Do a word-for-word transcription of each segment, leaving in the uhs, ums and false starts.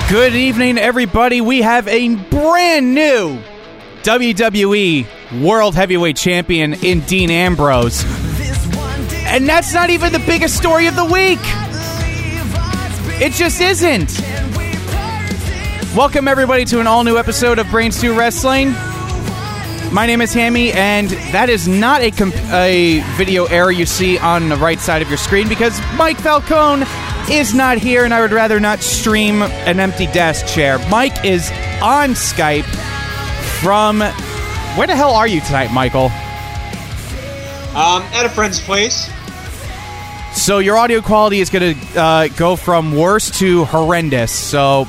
Good evening, everybody. We have a brand new W W E World Heavyweight Champion in Dean Ambrose. And that's not even the biggest story of the week. It just isn't. Welcome, everybody, to an all-new episode of Brain Stew Wrestling. My name is Hammy, and that is not a, comp- a video error you see on the right side of your screen because Mike Falcone is not here, and I would rather not stream an empty desk chair. Mike is on Skype from... Where the hell are you tonight, Michael? Um, at a friend's place. So your audio quality is going to uh, go from worse to horrendous, so...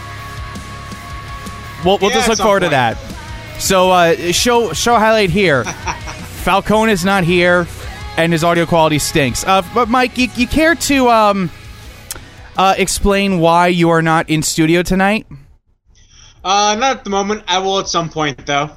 We'll, we'll Yeah, just look at some forward to point. that. So, uh, show show highlight here. Falcone is not here, and his audio quality stinks. Uh, but, Mike, you, you care to um, uh, explain why you are not in studio tonight? Uh, not at the moment. I will at some point, though.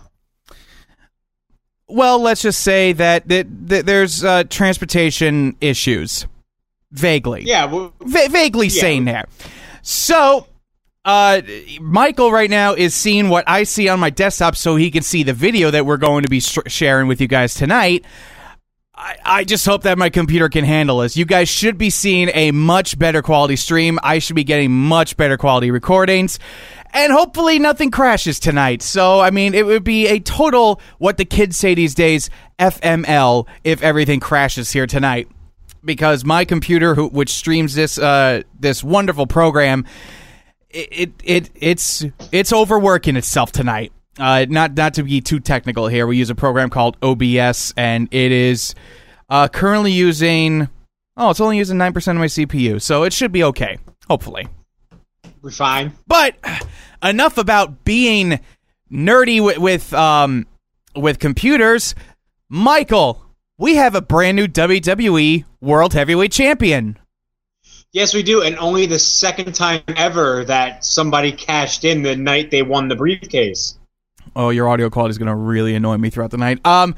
Well, let's just say that, that, that there's uh, transportation issues. Vaguely. Yeah. Well, Va- vaguely yeah. saying there. So... Uh, Michael right now is seeing what I see on my desktop so he can see the video that we're going to be sh- sharing with you guys tonight. I-, I just hope that my computer can handle this. You guys should be seeing a much better quality stream. I should be getting much better quality recordings. And hopefully nothing crashes tonight. So, I mean, it would be a total, what the kids say these days, F M L if everything crashes here tonight. Because my computer, who, which streams this uh, this wonderful program... It, it it it's it's overworking itself tonight. Uh, not not to be too technical here, we use a program called O B S, and it is uh, currently using. Oh, it's only using nine percent of my C P U, so it should be okay. Hopefully, we're fine. But enough about being nerdy with with um with computers. Michael, we have a brand new W W E World Heavyweight Champion. Yes, we do, and only the second time ever that somebody cashed in the night they won the briefcase. Oh, your audio quality is going to really annoy me throughout the night. Um,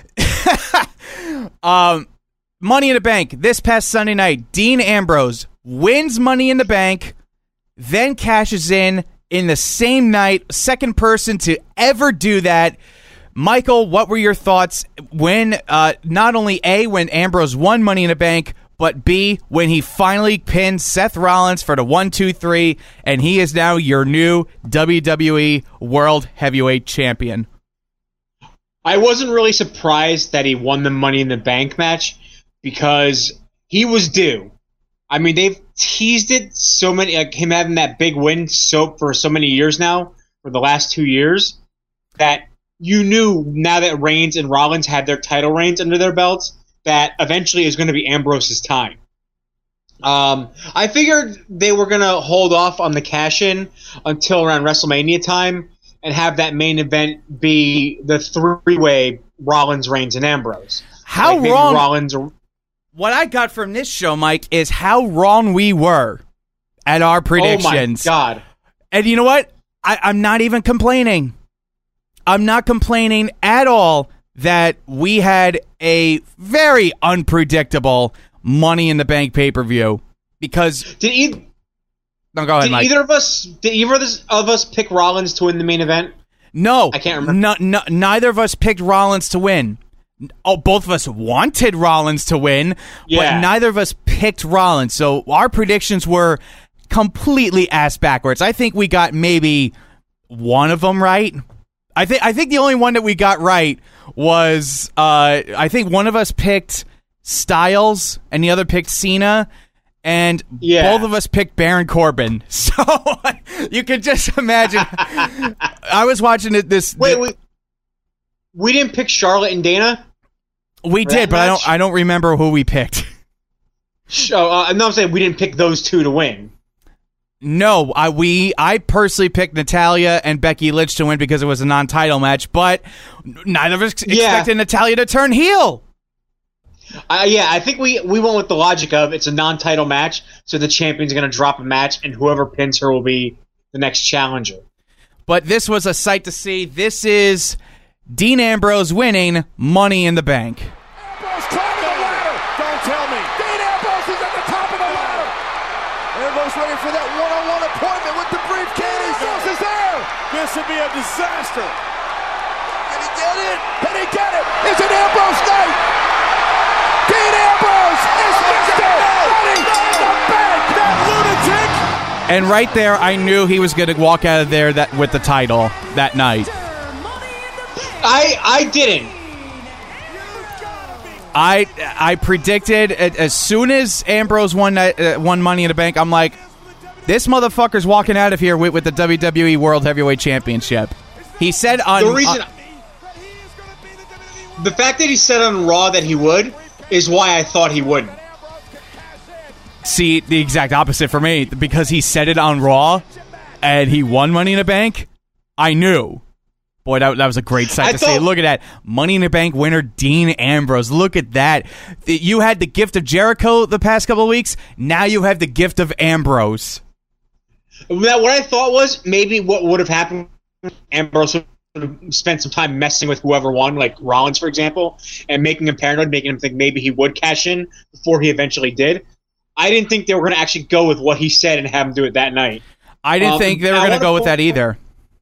um, Money in the Bank this past Sunday night. Dean Ambrose wins Money in the Bank, then cashes in in the same night. Second person to ever do that. Michael, what were your thoughts when uh, not only A, when Ambrose won Money in the Bank, but B, when he finally pinned Seth Rollins for the one, two, three, and he is now your new W W E World Heavyweight Champion? I wasn't really surprised that he won the Money in the Bank match because he was due. I mean, they've teased it so many, like him having that big win so for so many years now, for the last two years, that you knew now that Reigns and Rollins had their title reigns under their belts, that eventually is going to be Ambrose's time. Um, I figured they were going to hold off on the cash-in until around WrestleMania time and have that main event be the three-way Rollins, Reigns, and Ambrose. How like maybe wrong... Rollins or, What I got from this show, Mike, is how wrong we were at our predictions. Oh, my God. And you know what? I, I'm not even complaining. I'm not complaining at all that we had a very unpredictable Money in the Bank pay-per-view because... Did, e- no, go ahead, did Mike. either of us did either of us, of us pick Rollins to win the main event? No. I can't remember. No, no, neither of us picked Rollins to win. Oh, both of us wanted Rollins to win, Yeah. but neither of us picked Rollins. So our predictions were completely ass backwards. I think we got maybe one of them right. I think I think the only one that we got right was uh, I think one of us picked Styles and the other picked Cena, and Yeah. both of us picked Baron Corbin. So you can just imagine. I was watching it this. Wait, thi- wait. We didn't pick Charlotte and Dana? we for did, that but I match? don't. I don't remember who we picked. Oh, uh, no, I'm saying we didn't pick those two to win. No, I we I personally picked Natalya and Becky Lynch to win because it was a non-title match, but neither of us Yeah. expected Natalya to turn heel. Uh, yeah, I think we, we went with the logic of it's a non-title match, so the champion's going to drop a match, and whoever pins her will be the next challenger. But this was a sight to see. This is Dean Ambrose winning Money in the Bank. Ambrose climbing the ladder. Don't tell me. Dean Ambrose is at the top of the ladder. Ambrose ready for that one-on-one appointment with the briefcase. Ambrose is there. This would be a disaster. Can he get it? Can he get it? It's an Ambrose night. Dean Ambrose is Mister Money in the Bank. That lunatic. And right there, I knew he was going to walk out of there that with the title that night. I I didn't. I I predicted as soon as Ambrose won uh, won Money in the Bank, I'm like, this motherfucker's walking out of here with, with the W W E World Heavyweight Championship. He said on The reason, uh, the fact that he said on Raw that he would is why I thought he wouldn't. See, the exact opposite for me, because he said it on Raw and he won Money in the Bank. I knew. Boy, that, that was a great sight I to thought, see. Look at that. Money in the Bank winner, Dean Ambrose. Look at that. You had the gift of Jericho the past couple of weeks. Now you have the gift of Ambrose. Now, what I thought was maybe what would have happened, Ambrose would have spent some time messing with whoever won, like Rollins, for example, and making him paranoid, making him think maybe he would cash in before he eventually did. I didn't think they were going to actually go with what he said and have him do it that night. I didn't um, think they were going to go with that either.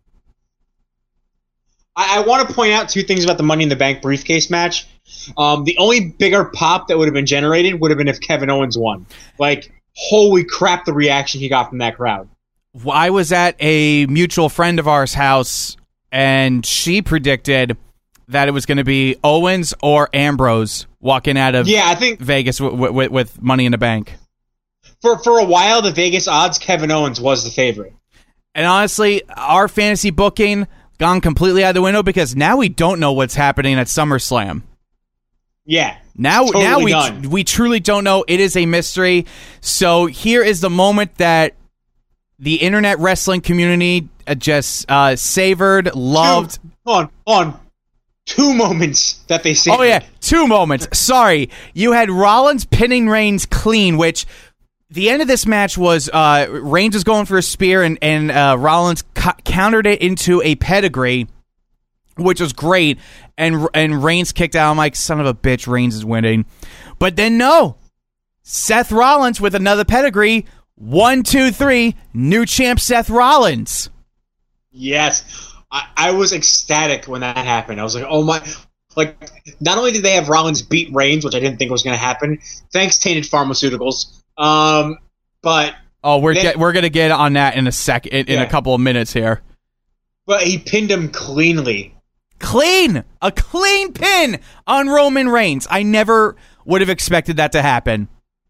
I, I want to point out two things about the Money in the Bank briefcase match. Um, the only bigger pop that would have been generated would have been if Kevin Owens won. Like, holy crap, the reaction he got from that crowd. I was at a mutual friend of ours' house, and she predicted that it was going to be Owens or Ambrose walking out of yeah, I think Vegas w- w- with Money in the Bank. For for a while, the Vegas odds, Kevin Owens was the favorite. And honestly, our fantasy booking gone completely out the window because now we don't know what's happening at SummerSlam. Yeah. Now, totally now we done. we truly don't know. It is a mystery. So here is the moment that the internet wrestling community just uh, savored, loved. Two, on, on. Two moments that they savored. Oh, yeah. Two moments. Sorry. You had Rollins pinning Reigns clean, which the end of this match was uh, Reigns was going for a spear, and, and uh, Rollins cu- countered it into a pedigree, which was great. And, and Reigns kicked out. I'm like, son of a bitch, Reigns is winning. But then, no. Seth Rollins with another pedigree. One, two, three. New champ Seth Rollins. Yes. I, I was ecstatic when that happened. I was like, oh my. Like, not only did they have Rollins beat Reigns, which I didn't think was going to happen, thanks Tainted Pharmaceuticals, um, but. Oh, we're then, get, we're going to get on that in a sec, in, in yeah. a couple of minutes here. But he pinned him cleanly. Clean! A clean pin on Roman Reigns. I never would have expected that to happen.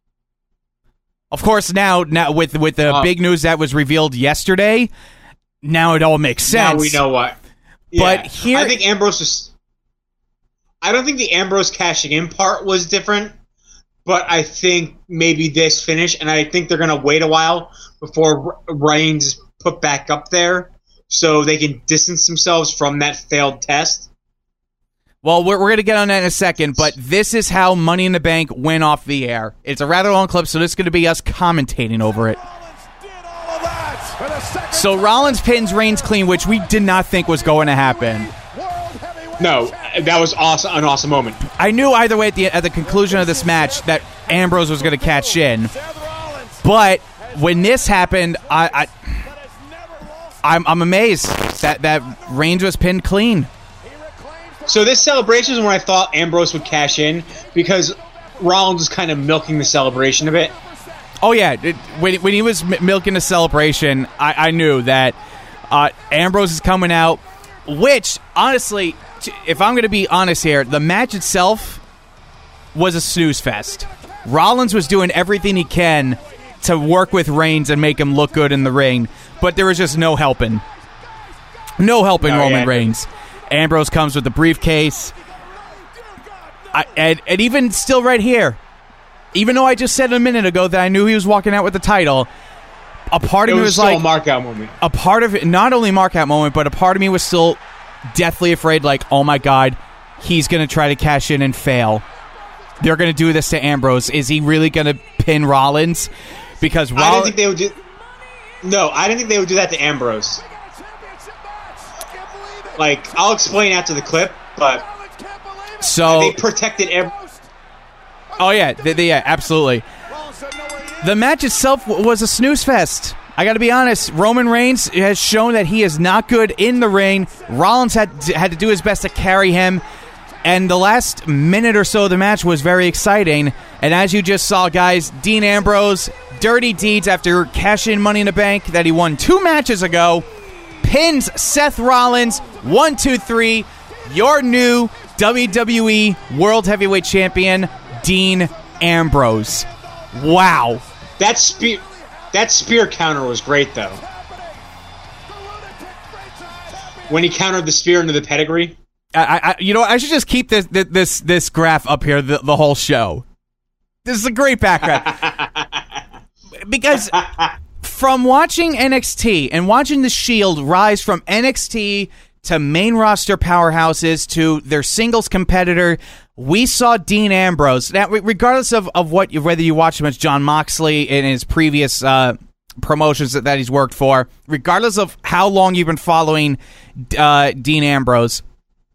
Of course, now, now with with the uh, big news that was revealed yesterday, now it all makes sense. Now we know what. But yeah. here, I think Ambrose was. I don't think the Ambrose cashing in part was different, but I think maybe this finish, and I think they're going to wait a while before Reigns is put back up there, so they can distance themselves from that failed test. Well, we're, we're going to get on that in a second, but this is how Money in the Bank went off the air. It's a rather long clip, so this is going to be us commentating over it. So Rollins pins Reigns clean, which we did not think was going to happen. No, that was awesome, an awesome moment. I knew either way at the at the conclusion of this match that Ambrose was going to catch in, but when this happened, I, I I'm, I'm amazed that that Reigns was pinned clean. So this celebration is when I thought Ambrose would cash in because Rollins was kind of milking the celebration a bit. Oh yeah, it, when when he was m- milking the celebration, I, I knew that uh, Ambrose is coming out. Which honestly, if I'm going to be honest here, the match itself was a snooze fest. Rollins was doing everything he can to work with Reigns and make him look good in the ring, but there was just no helping. No helping no, Roman yeah. Reigns. Ambrose comes with the briefcase. I, and, and even still right here, even though I just said a minute ago that I knew he was walking out with the title, a part of it me was, was still like... a mark-out moment. A part of it, not only mark-out moment, but a part of me was still deathly afraid, like, oh my god, he's going to try to cash in and fail. They're going to do this to Ambrose. Is he really going to pin Rollins? Because Rollins... I didn't think they would do... No, I didn't think they would do that to Ambrose. Like, I'll explain after the clip, but so they protected Ambrose. Oh yeah, they, they, yeah, absolutely. The match itself w- was a snooze fest. I got to be honest. Roman Reigns has shown that he is not good in the ring. Rollins had to, had to do his best to carry him. And the last minute or so of the match was very exciting. And as you just saw, guys, Dean Ambrose, dirty deeds after cashing Money in the Bank that he won two matches ago, pins Seth Rollins, one, two, three, your new W W E World Heavyweight Champion, Dean Ambrose. Wow. That spear, that spear counter was great, though. When he countered the spear into the pedigree. I, I, you know, I should just keep this this this graph up here the, the whole show. This is a great background because from watching N X T and watching the Shield rise from N X T to main roster powerhouses to their singles competitor, we saw Dean Ambrose. Now, regardless of, of what whether you watch him as John Moxley in his previous uh, promotions that, that he's worked for, regardless of how long you've been following uh, Dean Ambrose.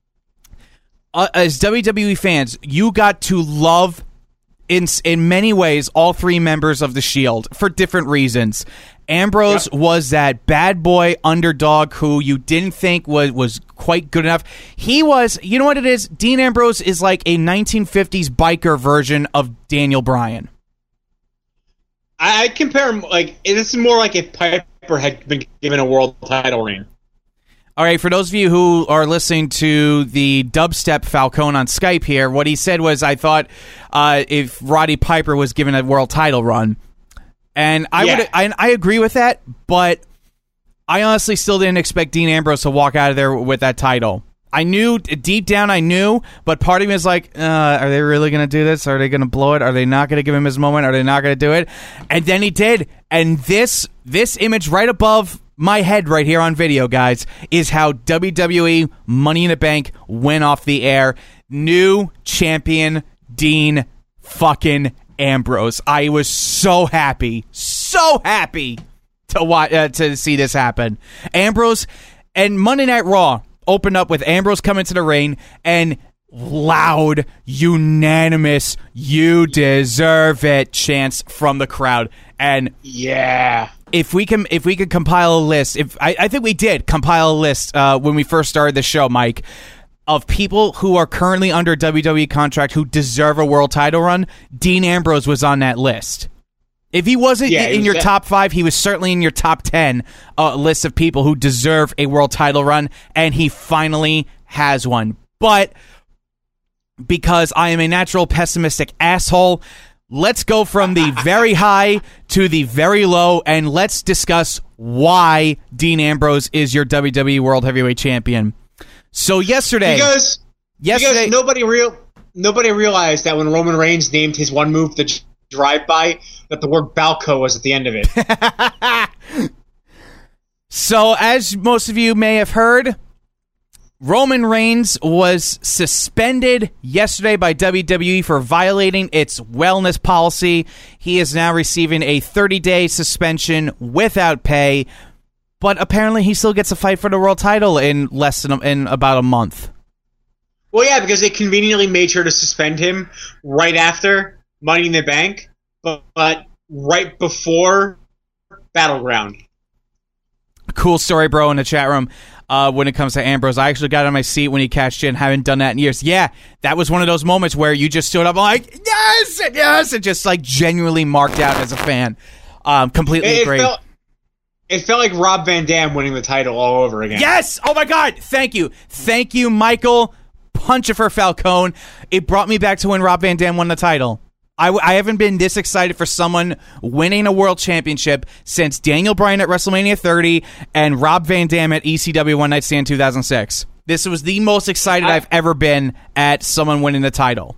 Uh, as W W E fans, you got to love, in in many ways, all three members of the Shield for different reasons. Ambrose yep. was that bad boy underdog who you didn't think was, was quite good enough. He was, you know what it is? Dean Ambrose is like a nineteen fifties biker version of Daniel Bryan. I, I compare him, like, it's more like if Piper had been given a world title reign. All right, for those of you who are listening to the dubstep Falcone on Skype here, what he said was, I thought uh, if Roddy Piper was given a world title run. And I yeah. would, I, I agree with that, but I honestly still didn't expect Dean Ambrose to walk out of there with that title. I knew, deep down I knew, but part of me was like, uh, are they really going to do this? Are they going to blow it? Are they not going to give him his moment? Are they not going to do it? And then he did. And this this image right above my head right here on video, guys, is how W W E Money in the Bank went off the air. New champion Dean fucking Ambrose. I was so happy, so happy to watch, uh, to see this happen. Ambrose and Monday Night Raw opened up with Ambrose coming to the ring and loud, unanimous, "You deserve it" chants from the crowd. And yeah. If we can, if we could compile a list, if I, I think we did compile a list uh, when we first started the show, Mike, of people who are currently under W W E contract who deserve a world title run. Dean Ambrose was on that list. If he wasn't yeah, in, he in was your that- top five, he was certainly in your top ten uh, list of people who deserve a world title run, and he finally has one. But because I am a natural pessimistic asshole, let's go from the very high to the very low, and let's discuss why Dean Ambrose is your W W E World Heavyweight Champion. So yesterday, because yesterday, because nobody real nobody realized that when Roman Reigns named his one move the drive-by, that the word Balco was at the end of it. So, as most of you may have heard, Roman Reigns was suspended yesterday by W W E for violating its wellness policy. He is now receiving a thirty-day suspension without pay, but apparently he still gets a fight for the world title in less than a, in about a month. Well, yeah, because they conveniently made sure to suspend him right after Money in the Bank, but, but right before Battleground. Cool story, bro, in the chat room. Uh, when it comes to Ambrose, I actually got on my seat when he cashed in. Haven't done that in years. Yeah, that was one of those moments where you just stood up like, yes, yes, and just like genuinely marked out as a fan. Um, completely It, it agree. felt, it felt like Rob Van Dam winning the title all over again. Yes! Oh my God! Thank you. Thank you, Michael Punchifer Falcone. It brought me back to when Rob Van Dam won the title. I, I haven't been this excited for someone winning a world championship since Daniel Bryan at WrestleMania thirty and Rob Van Dam at E C W One Night Stand two thousand six. This was the most excited I, I've ever been at someone winning the title.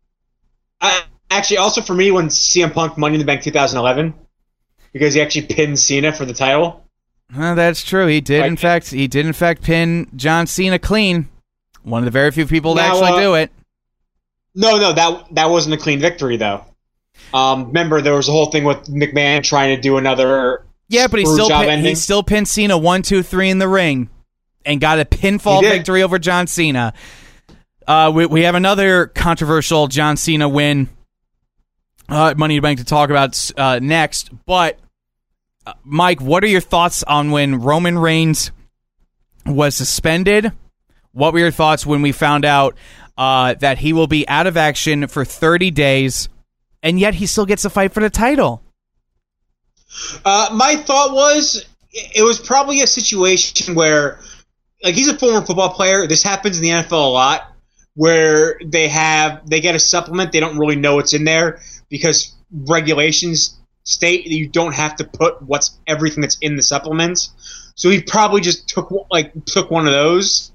I, actually, also for me, when C M Punk Money in the Bank twenty eleven, because he actually pinned Cena for the title. Uh, that's true. He did, like, in fact, he did in fact pin John Cena clean. One of the very few people to now, actually uh, do it. No, no, that that wasn't a clean victory, though. Um, remember, there was a whole thing with McMahon trying to do another Yeah, but he screw still job pin, ending. he still pinned Cena one, two, three in the ring, and got a pinfall He did. victory over John Cena. Uh, we we have another controversial John Cena win uh, Money in the Bank to talk about uh, next. But, uh, Mike, what are your thoughts on when Roman Reigns was suspended? What were your thoughts when we found out uh, that he will be out of action for thirty days, and yet he still gets to fight for the title? Uh, my thought was it was probably a situation where, like, he's a former football player. This happens in the N F L a lot, where they have they get a supplement, they don't really know what's in there because regulations state that you don't have to put what's everything that's in the supplements. So he probably just took like took one of those,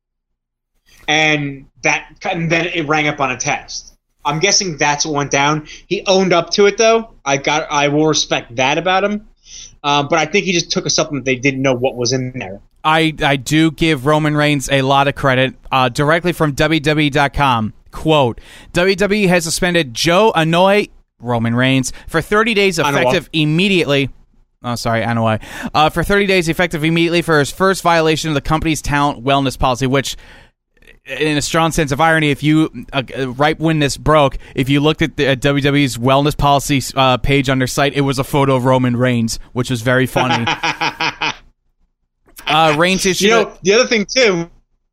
and that and then it rang up on a test. I'm guessing that's what went down. He owned up to it, though. I got I will respect that about him. Um, but I think he just took a supplement they didn't know what was in there. I, I do give Roman Reigns a lot of credit. Uh, directly from W W E dot com, quote, W W E has suspended Joe Anoa'i, Roman Reigns, for thirty days effective Anoa'i. immediately. Oh, sorry, Anoa'i. Uh, for thirty days effective immediately for his first violation of the company's talent wellness policy, which, in a strong sense of irony, if you, uh, right when this broke, if you looked at the uh, W W E's wellness policy uh, page on their site, it was a photo of Roman Reigns, which was very funny. uh, Reigns issued... You know, the other thing, too...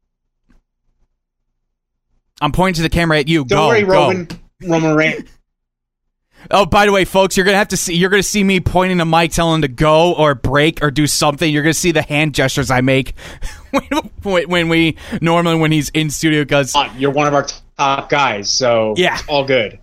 I'm pointing to the camera at you. Don't go, worry, go. Roman, Roman Reigns. Oh, by the way, folks, you're gonna have to see. You're gonna see me pointing to Mike, telling him to go or break or do something. You're gonna see the hand gestures I make when, when we normally when he's in studio. Because You're one of our top guys, so yeah, all good.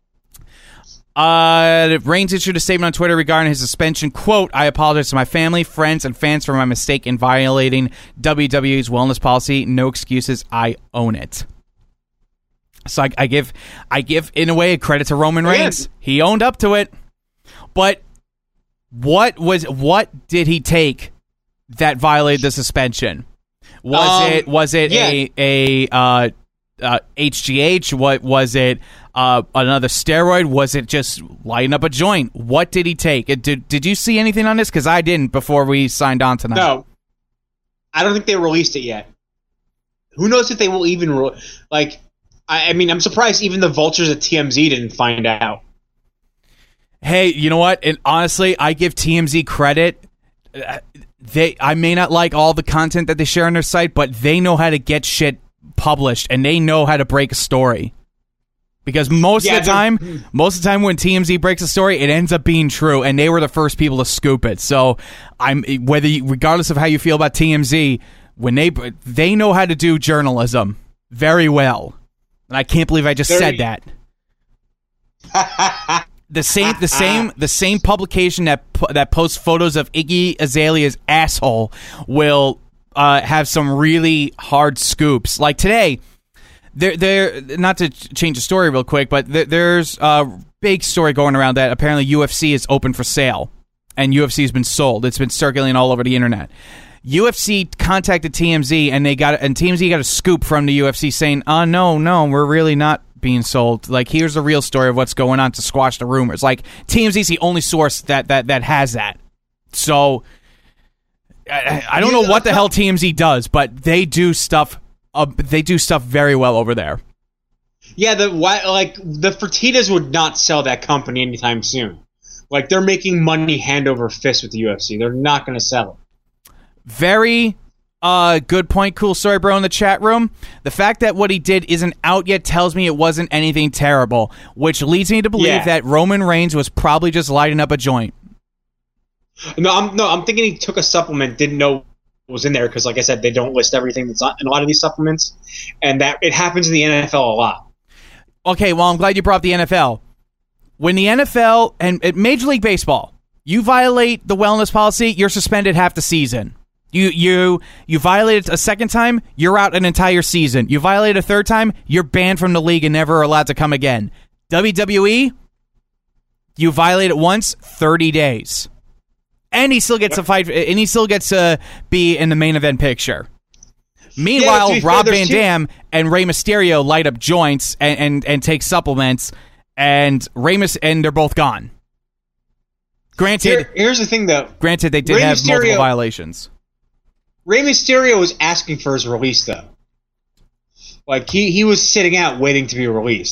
Uh, Reigns issued a statement on Twitter regarding his suspension. Quote, I apologize to my family, friends, and fans for my mistake in violating W W E's wellness policy. No excuses. I own it. So I, I give, I give in a way a credit to Roman Reigns. Yeah. He owned up to it. But what was what did he take that violated the suspension? Was Um, it was it yeah. a a uh, uh, H G H? What was it? Uh, another steroid? Was it just lighting up a joint? What did he take? It, did Did you see anything on this? Because I didn't before we signed on tonight. No, I don't think they released it yet. Who knows if they will even re- like? I, I mean, I'm surprised even the vultures at T M Z didn't find out. Hey, you know what? And honestly, I give T M Z credit. Uh, They, I may not like all the content that they share on their site, but they know how to get shit published, and they know how to break a story. Because most Yeah, of the time, most of the time when T M Z breaks a story, it ends up being true, and they were the first people to scoop it. So, I'm whether you, regardless of how you feel about T M Z, when they they know how to do journalism very well, and I can't believe I just Very- said that. The same, the same, the same publication that po- that posts photos of Iggy Azalea's asshole will uh, have some really hard scoops. Like today, there, there. Not to ch- change the story real quick, but there, there's a big story going around that apparently U F C is open for sale, and U F C has been sold. It's been circulating all over the internet. U F C contacted T M Z, and they got and T M Z got a scoop from the U F C saying, "Oh no, no, we're really not being sold. Like, here's the real story of what's going on to squash the rumors." Like, T M Z's the only source that that that has that. So I, I don't know what the hell T M Z does, but they do stuff. Uh, they do stuff very well over there. Yeah, the why like the Fertittas would not sell that company anytime soon. Like, they're making money hand over fist with the U F C. They're not going to sell it. Very uh, good point, Cool Story Bro in the chat room. The fact that what he did isn't out yet tells me it wasn't anything terrible, which leads me to believe Yeah. that Roman Reigns was probably just lighting up a joint. No, I'm no, I'm thinking he took a supplement, didn't know what was in there because, like I said, they don't list everything that's on, in a lot of these supplements, and that it happens in the N F L a lot. Okay, well, I'm glad you brought up the N F L. When the N F L and at Major League Baseball, you violate the wellness policy, you're suspended half the season. You you you violate it a second time, you're out an entire season. You violate a third time, you're banned from the league and never allowed to come again. W W E, you violate it once, thirty days. And he still gets to fight, and he still gets to be in the main event picture. Meanwhile, Yeah, to be fair, Rob there's Van two- Dam and Rey Mysterio light up joints and, and, and take supplements, and Rey Mys- and they're both gone. Granted, Here, here's the thing, though. granted they did Rey have Mysterio- multiple violations. Rey Mysterio was asking for his release, though. Like, he, he was sitting out waiting to be released.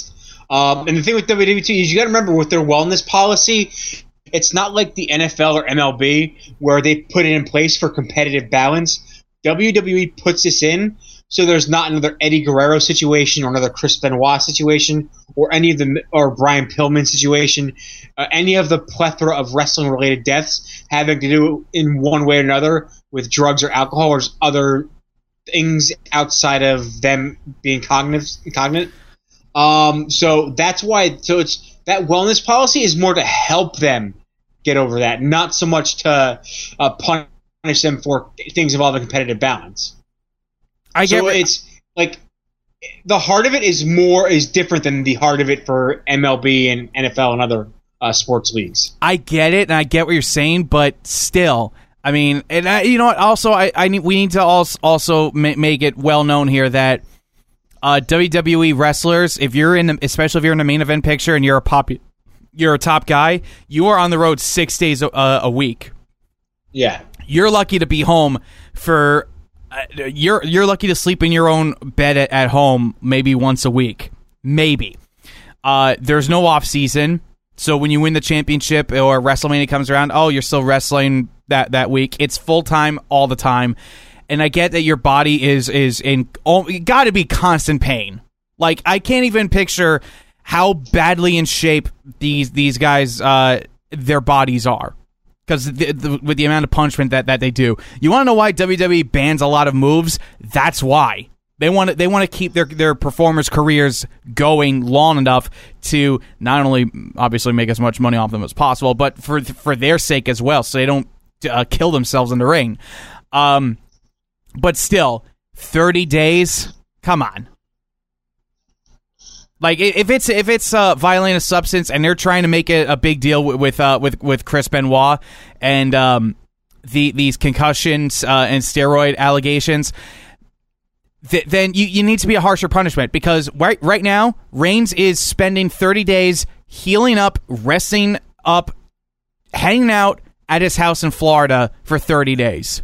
Um, and the thing with W W E too is you got to remember with their wellness policy, it's not like the N F L or M L B where they put it in place for competitive balance. W W E puts this in so there's not another Eddie Guerrero situation or another Chris Benoit situation or any of the or Brian Pillman situation, uh, any of the plethora of wrestling related deaths having to do in one way or another with drugs or alcohol or other things outside of them being cognitive. cognate. Um, so that's why. So it's that wellness policy is more to help them get over that, not so much to uh, punish them for things involving competitive balance. I get so it's like the heart of it is more is different than the heart of it for M L B and N F L and other uh, sports leagues. I get it, and I get what you're saying, but still, I mean, and I, you know what? Also, I, I need we need to also also ma- make it well known here that uh, W W E wrestlers, if you're in the, especially if you're in the main event picture and you're a pop, you're a top guy, you are on the road six days a, a week. Yeah, you're lucky to be home for. Uh, you're you're lucky to sleep in your own bed at, at home maybe once a week, maybe. Uh, there's no off season, so when you win the championship or WrestleMania comes around, oh, you're still wrestling that, that week. It's full time all the time, and I get that your body is is in oh, got to be constant pain. Like I can't even picture how badly in shape these these guys uh, their bodies are. Because the, the, with the amount of punishment that, that they do, you want to know why W W E bans a lot of moves? That's why they want to they want to keep their their performers' careers going long enough to not only obviously make as much money off them as possible, but for for their sake as well, so they don't uh, kill themselves in the ring. Um, but still, thirty days. Come on. Like if it's if it's uh, violating a substance and they're trying to make it a big deal with with uh, with, with Chris Benoit and um, the these concussions uh, and steroid allegations, th- then you, you need to be a harsher punishment because right right now Reigns is spending thirty days healing up, resting up, hanging out at his house in Florida for thirty days.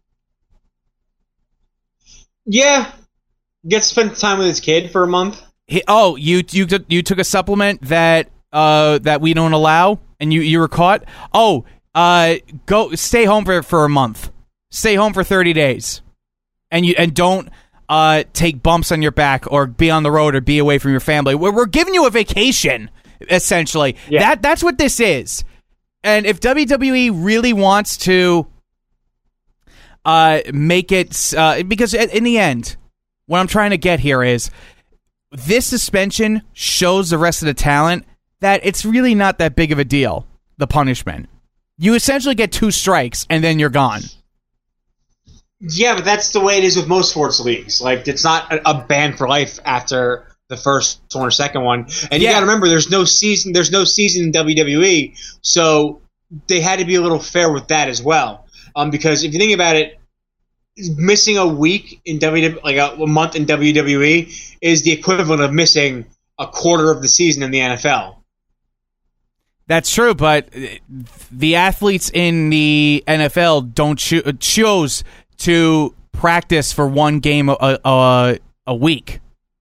Yeah, gets to spend time with his kid for a month. He, oh, you you you took a supplement that uh that we don't allow, and you, you were caught. Oh, uh, go stay home for, for a month. Stay home for thirty days, and you and don't uh take bumps on your back or be on the road or be away from your family. We're, we're giving you a vacation, essentially. Yeah. That that's what this is. And if W W E really wants to uh make it uh because in the end, what I'm trying to get here is. This suspension shows the rest of the talent that it's really not that big of a deal, the punishment. You essentially get two strikes, and then you're gone. Yeah, but that's the way it is with most sports leagues. Like, it's not a, a ban for life after the first one or second one. And you yeah. got to remember, there's no season There's no season in W W E, so they had to be a little fair with that as well. Um, because if you think about it, missing a week in W W E, like a, a month in W W E, is the equivalent of missing a quarter of the season in the N F L. That's true, but the athletes in the N F L don't cho- choose to practice for one game a, a, a week.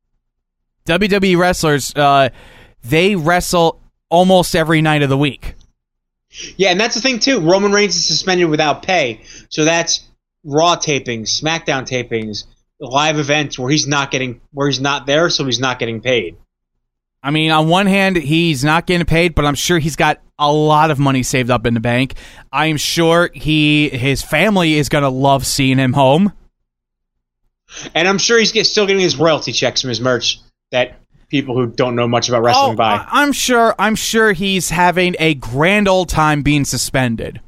W W E wrestlers, uh, they wrestle almost every night of the week. Yeah, and that's the thing, too. Roman Reigns is suspended without pay, so that's Raw tapings, SmackDown tapings, live events where he's not getting where he's not there, so he's not getting paid. I mean, on one hand, he's not getting paid, but I'm sure he's got a lot of money saved up in the bank. I am sure he his family is going to love seeing him home, and I'm sure he's get, still getting his royalty checks from his merch that people who don't know much about wrestling oh, buy. I'm sure. I'm sure he's having a grand old time being suspended.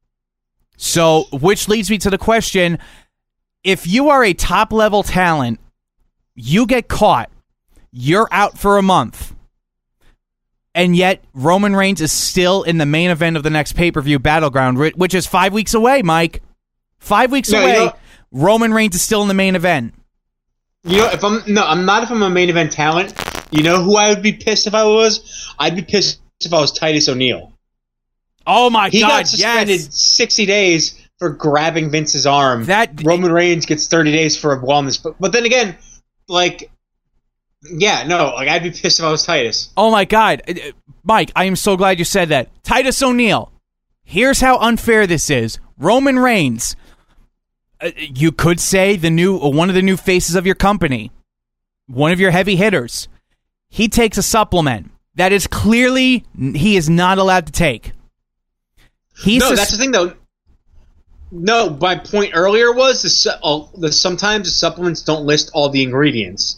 So, which leads me to the question, if you are a top-level talent, you get caught, you're out for a month, and yet Roman Reigns is still in the main event of the next pay-per-view Battleground, which is five weeks away, Mike. Five weeks no, away, you know, Roman Reigns is still in the main event. You know, if I'm no, I'm not if I'm a main event talent. You know who I would be pissed if I was? I'd be pissed if I was Titus O'Neil. Oh my he God! He got suspended yes. sixty days for grabbing Vince's arm. That Roman Reigns gets thirty days for a wellness. But, but then again, like Yeah, no, like I'd be pissed if I was Titus. Oh my God, Mike, I am so glad you said that. Titus O'Neil. Here's how unfair this is. Roman Reigns. Uh, you could say the new one of the new faces of your company, one of your heavy hitters. He takes a supplement that is clearly he is not allowed to take. He's no, sus- that's the thing though. No, my point earlier was the, su- uh, the sometimes the supplements don't list all the ingredients.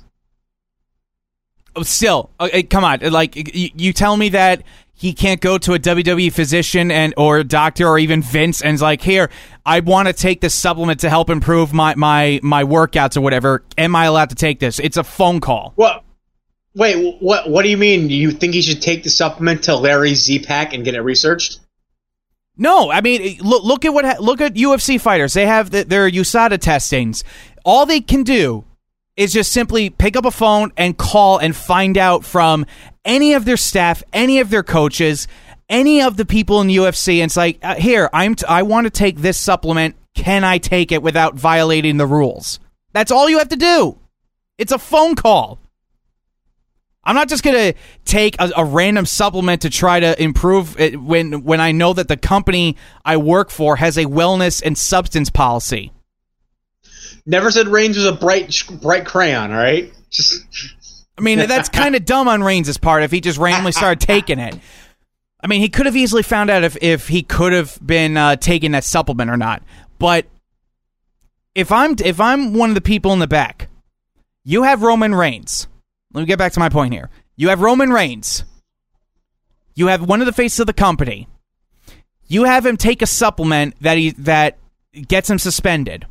Still, uh, come on, like you, you tell me that he can't go to a W W E physician and or doctor or even Vince and is like, here, I want to take this supplement to help improve my, my, my workouts or whatever. Am I allowed to take this? It's a phone call. What? Wait, what? What do you mean? You think he should take the supplement to Larry Z-Pack and get it researched? No, I mean, look, look at what look at U F C fighters. They have the, their U S A D A testings. All they can do is just simply pick up a phone and call and find out from any of their staff, any of their coaches, any of the people in the U F C. And it's like, uh, here, I'm t- I want to take this supplement. Can I take it without violating the rules? That's all you have to do. It's a phone call. I'm not just going to take a, a random supplement to try to improve it when when I know that the company I work for has a wellness and substance policy. Never said Reigns was a bright bright crayon, all right? Just I mean, that's kind of dumb on Reigns' part if he just randomly started taking it. I mean, he could have easily found out if, if he could have been uh, taking that supplement or not. But if I'm if I'm one of the people in the back, you have Roman Reigns. Let me get back to my point here. You have Roman Reigns. You have one of the faces of the company. You have him take a supplement that he that gets him suspended.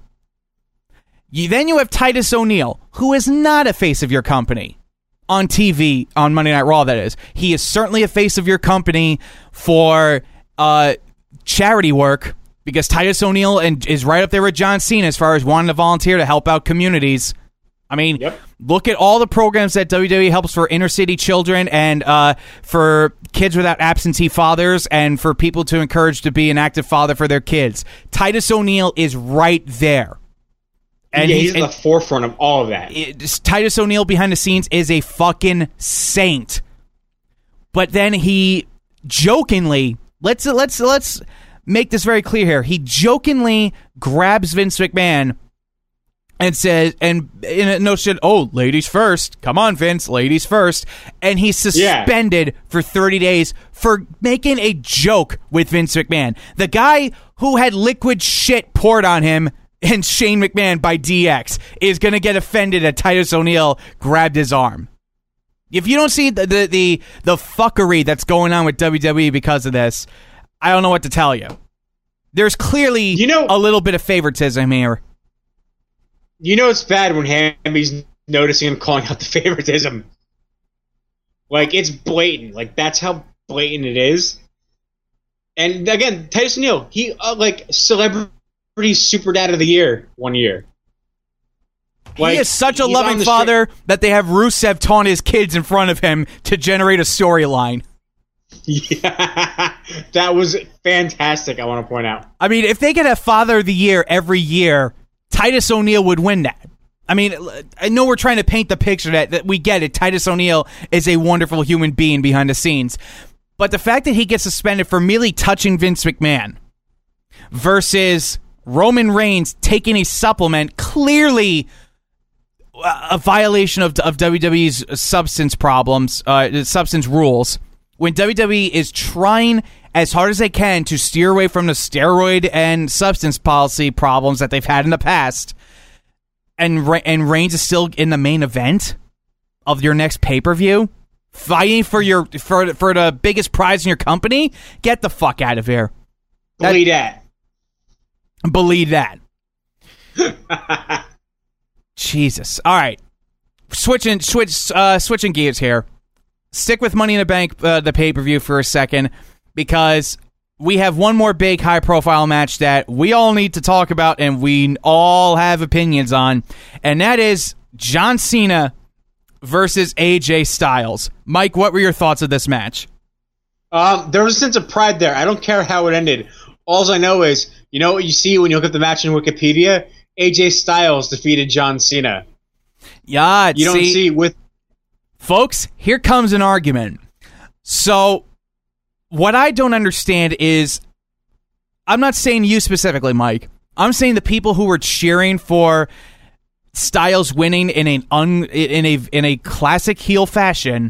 You, then you have Titus O'Neil, who is not a face of your company on T V, on Monday Night Raw, that is. He is certainly a face of your company for uh, charity work, because Titus O'Neil and is right up there with John Cena as far as wanting to volunteer to help out communities. I mean, Yep. Look at all the programs that W W E helps for inner city children and uh, for kids without absentee fathers and for people to encourage to be an active father for their kids. Titus O'Neil is right there. And yeah, he's, he's at the forefront of all of that. It, Titus O'Neil behind the scenes is a fucking saint. But then he jokingly, let's let's let's make this very clear here. He jokingly grabs Vince McMahon and says, and in a notion, oh, ladies first. Come on, Vince, ladies first. And he's suspended yeah. for thirty days for making a joke with Vince McMahon. The guy who had liquid shit poured on him and Shane McMahon by D X is going to get offended that Titus O'Neil grabbed his arm. If you don't see the, the, the, the fuckery that's going on with W W E because of this, I don't know what to tell you. There's clearly you know, a little bit of favoritism here. You know it's bad when Hammy's noticing and calling out the favoritism. Like, it's blatant. Like, that's how blatant it is. And, again, Titus O'Neil, he, uh, like, celebrity super dad of the year one year. Like, he is such a loving father stri- that they have Rusev taunt his kids in front of him to generate a storyline. Yeah, that was fantastic, I want to point out. I mean, if they get a Father of the Year every year, Titus O'Neil would win that. I mean, I know we're trying to paint the picture that, that we get it. Titus O'Neil is a wonderful human being behind the scenes. But the fact that he gets suspended for merely touching Vince McMahon versus Roman Reigns taking a supplement, clearly a violation of, of W W E's substance problems, uh, substance rules, when W W E is trying as hard as they can to steer away from the steroid and substance policy problems that they've had in the past, and and Reigns is still in the main event of your next pay-per-view, fighting for your for for the biggest prize in your company, get the fuck out of here. Believe that. Believe that. Jesus. All right. Switching switch uh, switching gears here. Stick with Money in the Bank, uh, the pay-per-view for a second, because we have one more big high-profile match that we all need to talk about and we all have opinions on, and that is John Cena versus A J Styles. Mike, what were your thoughts of this match? Um, there was a sense of pride there. I don't care how it ended. All I know is, you know what you see when you look at the match in Wikipedia? A J Styles defeated John Cena. Yeah, you don't see, see with Folks, here comes an argument. So, what I don't understand is, I'm not saying you specifically, Mike. I'm saying the people who were cheering for Styles winning in an un, in a in a classic heel fashion.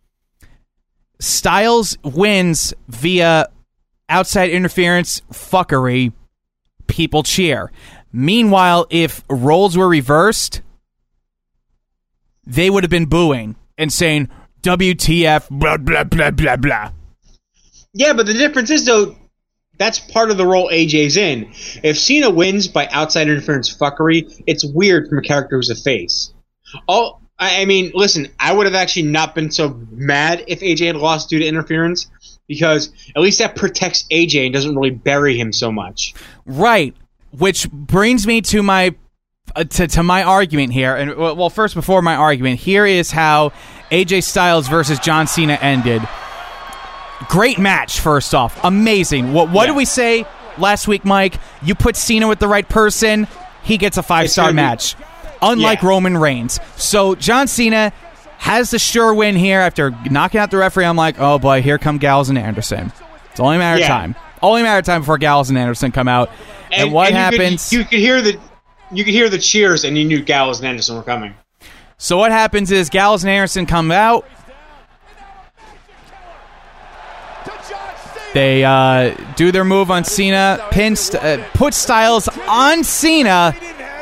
Styles wins via outside interference fuckery. People cheer. Meanwhile, if roles were reversed, they would have been booing and saying, W T F, blah, blah, blah, blah, blah. Yeah, but the difference is, though, that's part of the role A J's in. If Cena wins by outside interference fuckery, it's weird from a character who's a face. All I mean, listen, I would have actually not been so mad if A J had lost due to interference, because at least that protects A J and doesn't really bury him so much. Right, which brings me to my uh, to, to my argument here. And well, first, before my argument, here is how A J Styles versus John Cena ended. Great match, first off. Amazing. What what yeah. did we say last week, Mike? You put Cena with the right person, he gets a five-star match. Be, unlike yeah. Roman Reigns. So John Cena has the sure win here after knocking out the referee. I'm like, oh boy, here come Gallows and Anderson. It's only a matter yeah. of time. Only a matter of time before Gallows and Anderson come out. And, and what and you happens... Could, you could hear the you could hear the cheers, and you knew Gallows and Anderson were coming. So what happens is Gallows and Anderson come out. They uh, do their move on Cena, pin st- uh, put Styles on Cena,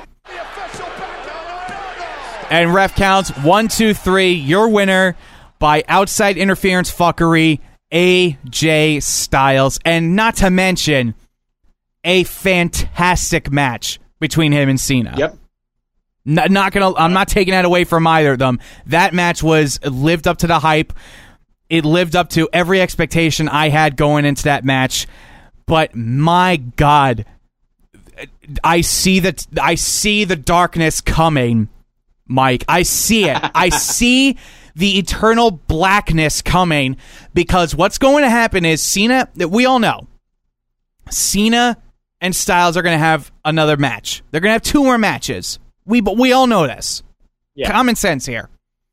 and ref counts one, two, three. Your winner by outside interference fuckery, A J Styles, and not to mention a fantastic match between him and Cena. Yep. N- not gonna. I'm not taking that away from either of them. That match was lived up to the hype. It lived up to every expectation I had going into that match. But my God, I see that I see the darkness coming, Mike. I see it. I see the eternal blackness coming, because what's going to happen is Cena, we all know, Cena and Styles are going to have another match. They're going to have two more matches. We but we all know this. Yeah. Common sense here.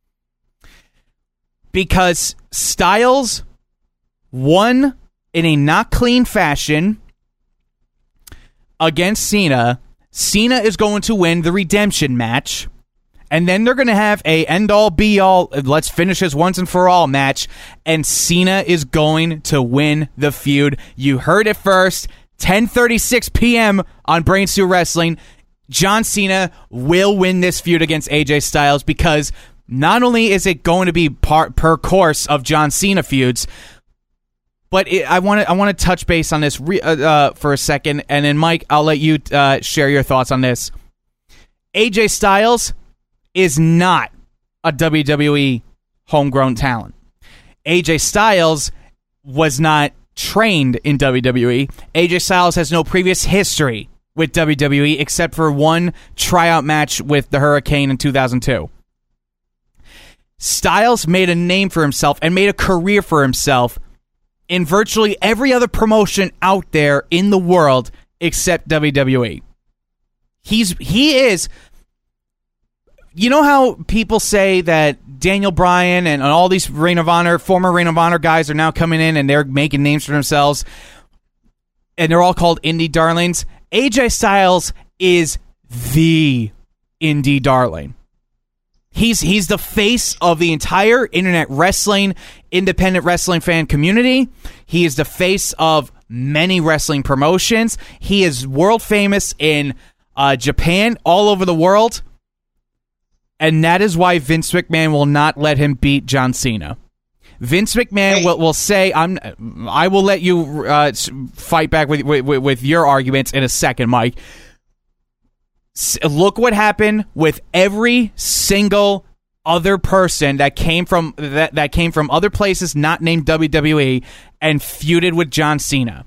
Because Styles won in a not clean fashion against Cena. Cena is going to win the redemption match. And then they're going to have a end-all, be-all, let's finish this once and for all match. And Cena is going to win the feud. You heard it first. ten thirty-six p.m. on Brain Stew Wrestling. John Cena will win this feud against A J Styles, because not only is it going to be part per course of John Cena feuds, but it, I want to I want to touch base on this re, uh, uh, for a second, and then Mike, I'll let you uh, share your thoughts on this. A J Styles is not a W W E homegrown talent. A J Styles was not trained in W W E. A J Styles has no previous history with W W E except for one tryout match with the Hurricane in two thousand two. Styles made a name for himself and made a career for himself in virtually every other promotion out there in the world except W W E. He's he is... You know how people say that Daniel Bryan and all these Ring of Honor, former Ring of Honor guys are now coming in and they're making names for themselves, and they're all called indie darlings? A J Styles is the indie darling. He's he's the face of the entire internet wrestling, independent wrestling fan community. He is the face of many wrestling promotions. He is world famous in uh, Japan, all over the world. And that is why Vince McMahon will not let him beat John Cena. Vince McMahon hey. will, will say, "I'm. I will let you uh, fight back with, with with your arguments in a second, Mike." S- look what happened with every single other person that came from that, that came from other places not named W W E and feuded with John Cena.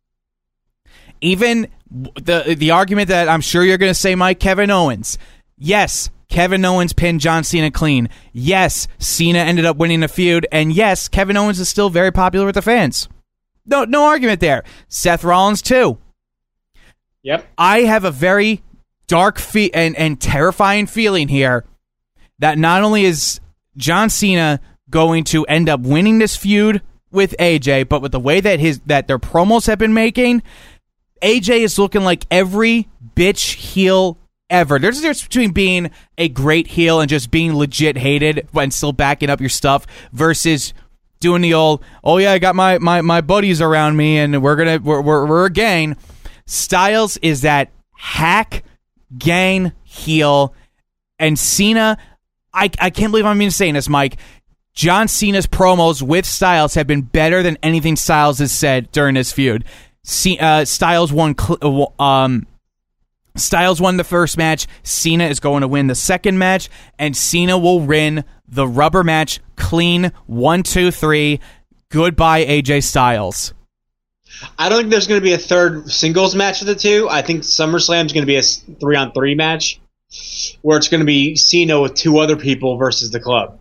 Even the the argument that I'm sure you're going to say, Mike, Kevin Owens. Yes, Kevin Owens pinned John Cena clean. Yes, Cena ended up winning the feud. And yes, Kevin Owens is still very popular with the fans. No, no argument there. Seth Rollins, too. Yep. I have a very dark fe- and, and terrifying feeling here that not only is John Cena going to end up winning this feud with A J, but with the way that his that their promos have been making, A J is looking like every bitch heel ever. There's a difference between being a great heel and just being legit hated and still backing up your stuff versus doing the old, oh yeah, I got my my, my buddies around me and we're gonna we're, we're we're a gang. Styles is that hack gang heel, and Cena, I I can't believe I'm even saying this, Mike. John Cena's promos with Styles have been better than anything Styles has said during this feud. C- uh, Styles won. Cl- um, Styles won the first match. Cena is going to win the second match, and Cena will win the rubber match clean. One, two, three. Goodbye, A J Styles. I don't think there's going to be a third singles match of the two. I think SummerSlam is going to be a three on three match, where it's going to be Cena with two other people versus the club.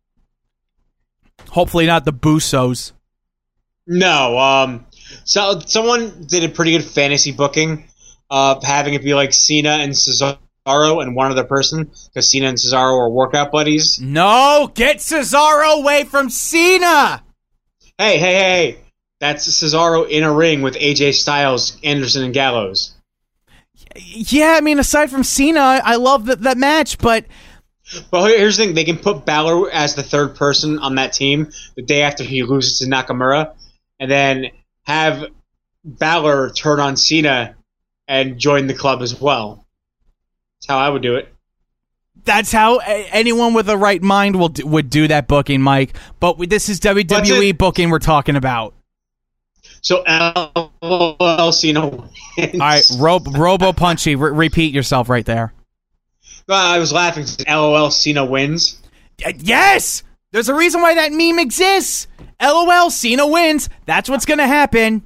Hopefully not the Busos. No, um, so someone did a pretty good fantasy booking of having it be like Cena and Cesaro and one other person, because Cena and Cesaro are workout buddies. No, get Cesaro away from Cena! Hey, hey, hey, that's Cesaro in a ring with A J Styles, Anderson, and Gallows. Yeah, I mean, aside from Cena, I, I love that, that match, but... But here's the thing, they can put Balor as the third person on that team the day after he loses to Nakamura, and then have Balor turn on Cena and join the club as well. That's how I would do it. That's how a- anyone with a right mind will do, would do that booking, Mike. But we, this is W W E booking we're talking about. So L O L Cena wins. All right, Ro- Robo Punchy, re- repeat yourself right there. I was laughing. L O L Cena wins. Y- yes! There's a reason why that meme exists. L O L Cena wins. That's what's going to happen.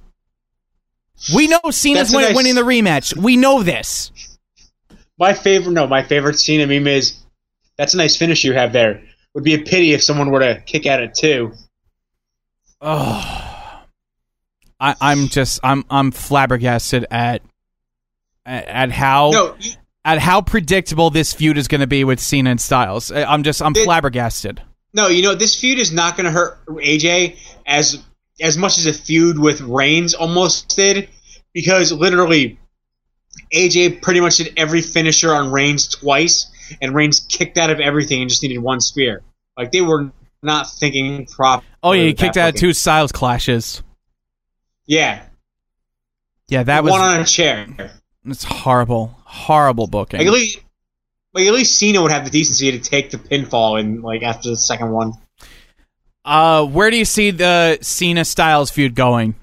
We know Cena's win- nice... winning the rematch. We know this. My favorite, no, my favorite Cena meme is, that's a nice finish you have there. Would be a pity if someone were to kick at it too. Oh, I, I'm just, I'm, I'm flabbergasted at, at, at how, no, at how predictable this feud is going to be with Cena and Styles. I'm just, I'm it, flabbergasted. No, you know, this feud is not going to hurt A J as as much as a feud with Reigns almost did, because literally A J pretty much did every finisher on Reigns twice, and Reigns kicked out of everything and just needed one spear. Like, they were not thinking properly. Oh, yeah, he kicked out of two Styles clashes. Yeah. Yeah, that was... One on a chair. It's horrible. Horrible booking. Like, at least, like, at least Cena would have the decency to take the pinfall in, like, after the second one. Uh, where do you see the Cena-Styles feud going?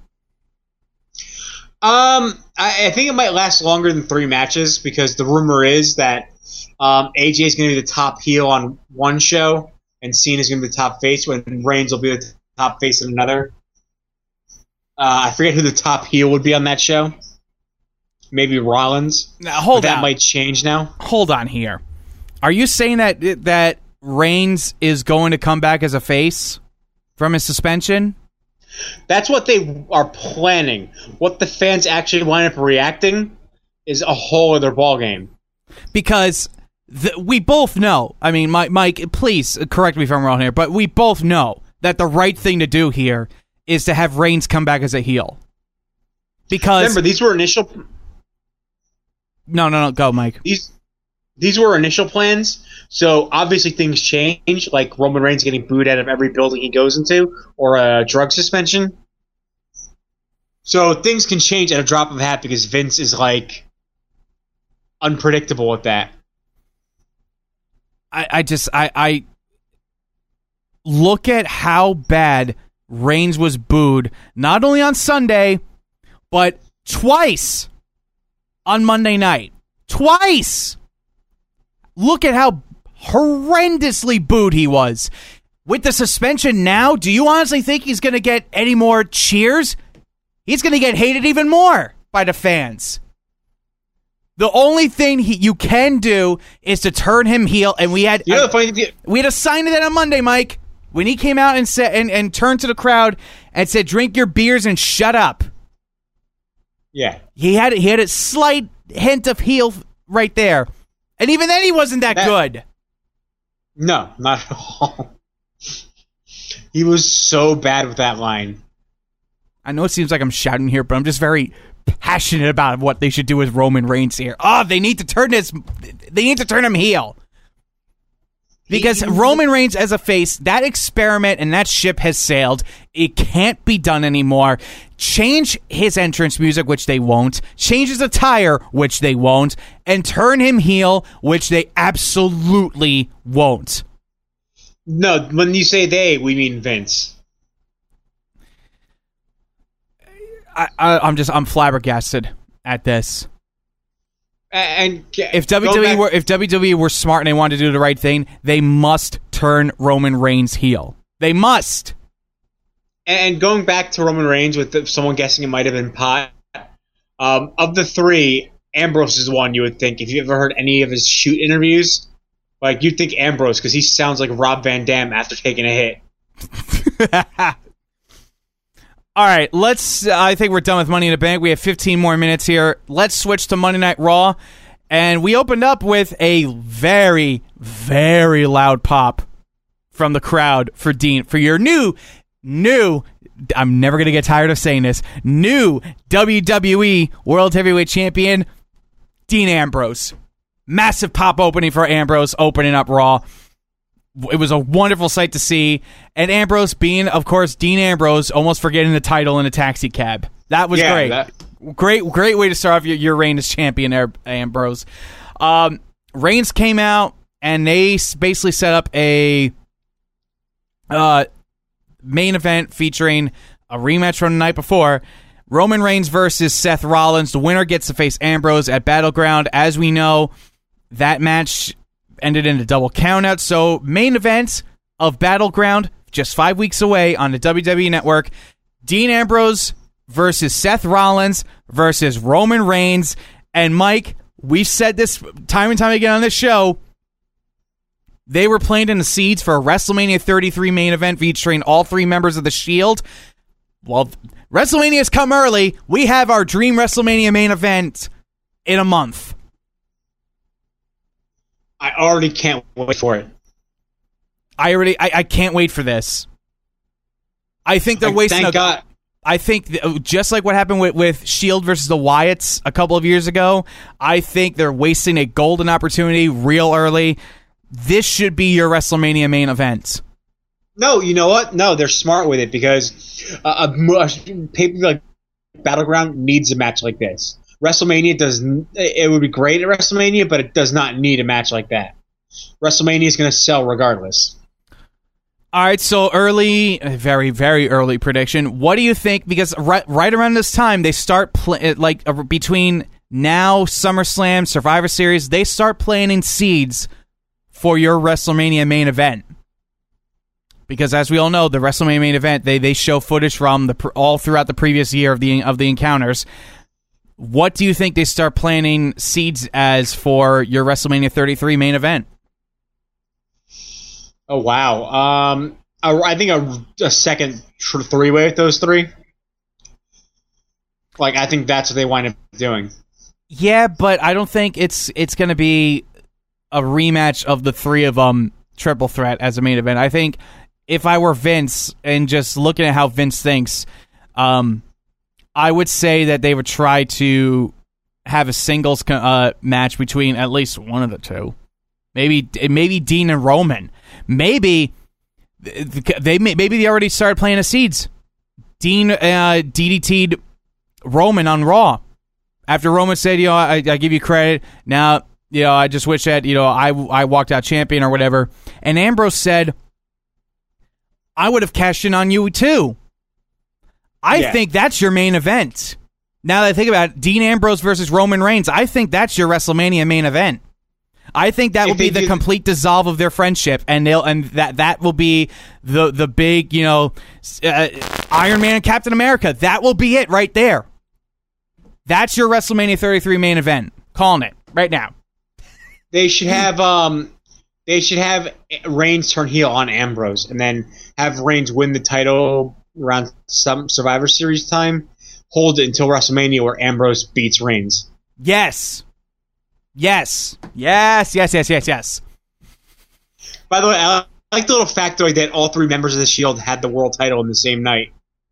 Um, I, I think it might last longer than three matches, because the rumor is that um, A J is going to be the top heel on one show, and Cena is going to be the top face, when Reigns will be the top face in another. Uh, I forget who the top heel would be on that show. Maybe Rollins. Now, hold but on. That might change now. Hold on here. Are you saying that that Reigns is going to come back as a face from his suspension? That's what they are planning. What the fans actually wind up reacting is a whole other ballgame. Because the, we both know, I mean, Mike, Mike, please correct me if I'm wrong here, but we both know that the right thing to do here is to have Reigns come back as a heel. Because... Remember, these were initial... No, no, no, go, Mike. These these were initial plans, so obviously things change, like Roman Reigns getting booed out of every building he goes into, or a drug suspension. So things can change at a drop of a hat, because Vince is, like, unpredictable with that. I, I just, I, I look at how bad Reigns was booed, not only on Sunday, but twice on Monday night. Twice! Look at how horrendously booed he was. With the suspension now, do you honestly think he's going to get any more cheers? He's going to get hated even more by the fans. The only thing he, you can do is to turn him heel, and we had you know, the funny thing, we had a sign of that on Monday, Mike, when he came out and said and, and turned to the crowd and said, "Drink your beers and shut up." Yeah, he had he had a slight hint of heel right there, and even then he wasn't that, that good. No, not at all. He was so bad with that line. I know it seems like I'm shouting here, but I'm just very passionate about what they should do with Roman Reigns here. Oh, they need to turn this. They need to turn him heel. Because He- Roman Reigns as a face, that experiment and that ship has sailed. It can't be done anymore. Change his entrance music, which they won't. Change his attire, which they won't. And turn him heel, which they absolutely won't. No, when you say they, we mean Vince. I, I, I'm just, I'm flabbergasted at this. And If go W W E back- were if W W E were smart and they wanted to do the right thing, they must turn Roman Reigns heel. They must. And going back to Roman Reigns with the, someone guessing it might have been Pot, um, of the three, Ambrose is one you would think. If you ever heard any of his shoot interviews, like you'd think Ambrose because he sounds like Rob Van Dam after taking a hit. All right, let's. Uh, I think we're done with Money in the Bank. We have fifteen more minutes here. Let's switch to Monday Night Raw. And we opened up with a very, very loud pop from the crowd for Dean, for your new, new, I'm never going to get tired of saying this, new W W E World Heavyweight Champion, Dean Ambrose. Massive pop opening for Ambrose, opening up Raw. It was a wonderful sight to see. And Ambrose being, of course, Dean Ambrose, almost forgetting the title in a taxi cab. That was Yeah, great. that- Great great way to start off your, your reign as champion there, Ambrose. Um, Reigns came out, and they s- basically set up a uh, main event featuring a rematch from the night before. Roman Reigns versus Seth Rollins. The winner gets to face Ambrose at Battleground. As we know, that match ended in a double countout. So main event of Battleground, just five weeks away on the W W E Network. Dean Ambrose versus Seth Rollins versus Roman Reigns. And Mike, we've said this time and time again on this show. They were planting the seeds for a WrestleMania thirty-three main event featuring all three members of the Shield. Well, WrestleMania's come early. We have our dream WrestleMania main event in a month. I already can't wait for it. I already, I, I can't wait for this. I think they're Like, wasting. thank a, God. I think th- just like what happened with, with Shield versus the Wyatts a couple of years ago, I think they're wasting a golden opportunity real early. This should be your WrestleMania main event. No, you know what? No, they're smart with it because uh, a, a pay-per-view like Battleground needs a match like this. WrestleMania does. It would be great at WrestleMania, but it does not need a match like that. WrestleMania is going to sell regardless. All right, so early, very, very early prediction. What do you think? Because right, right around this time, they start, pl- like, uh, between now, SummerSlam, Survivor Series, they start planting seeds for your WrestleMania main event. Because as we all know, the WrestleMania main event, they they show footage from the all throughout the previous year of the of the encounters. What do you think they start planting seeds as for your WrestleMania thirty-three main event? Oh wow! Um, I, I think a, a second tr- three-way with those three. Like I think that's what they wind up doing. Yeah, but I don't think it's it's going to be a rematch of the three of them triple threat as a main event. I think if I were Vince and just looking at how Vince thinks, um, I would say that they would try to have a singles uh, match between at least one of the two. Maybe maybe Dean and Roman. Maybe they maybe they already started playing the seeds. Dean uh, D D T'd Roman on Raw after Roman said, "You know, I, I give you credit. Now, you know, I just wish that you know I I walked out champion or whatever." And Ambrose said, "I would have cashed in on you too." I Yeah. think that's your main event. Now that I think about it, Dean Ambrose versus Roman Reigns, I think that's your WrestleMania main event. I think that If will be they the do- complete dissolve of their friendship, and they'll and that that will be the the big you know uh, Iron Man and Captain America. That will be it right there. That's your WrestleMania thirty-three main event. Calling it right now. They should have um, they should have Reigns turn heel on Ambrose, and then have Reigns win the title around some Survivor Series time. Hold it until WrestleMania, where Ambrose beats Reigns. Yes, yes, yes, yes, yes, yes, yes. By the way, I like the little factoid that all three members of the Shield had the world title in the same night.